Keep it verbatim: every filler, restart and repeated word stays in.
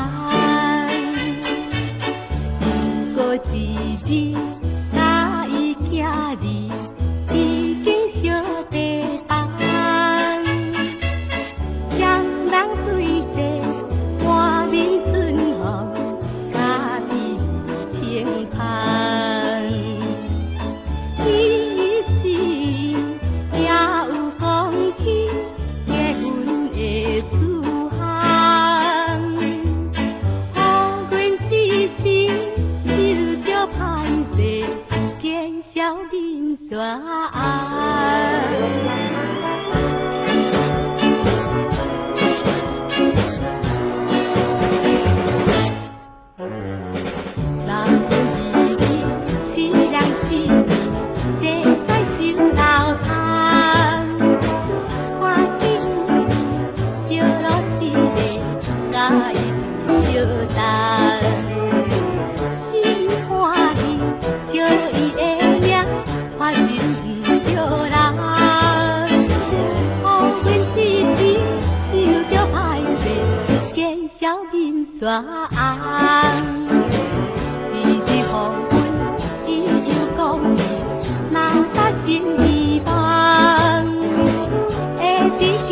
不过一日甲伊行离，已经相地重。双人对坐，半面春风，甲伊轻盼。伊时也有讲起结婚的事项，好阮一时手足歹势，见笑面stra一日互阮伊又讲起，若甲心希望，会伫。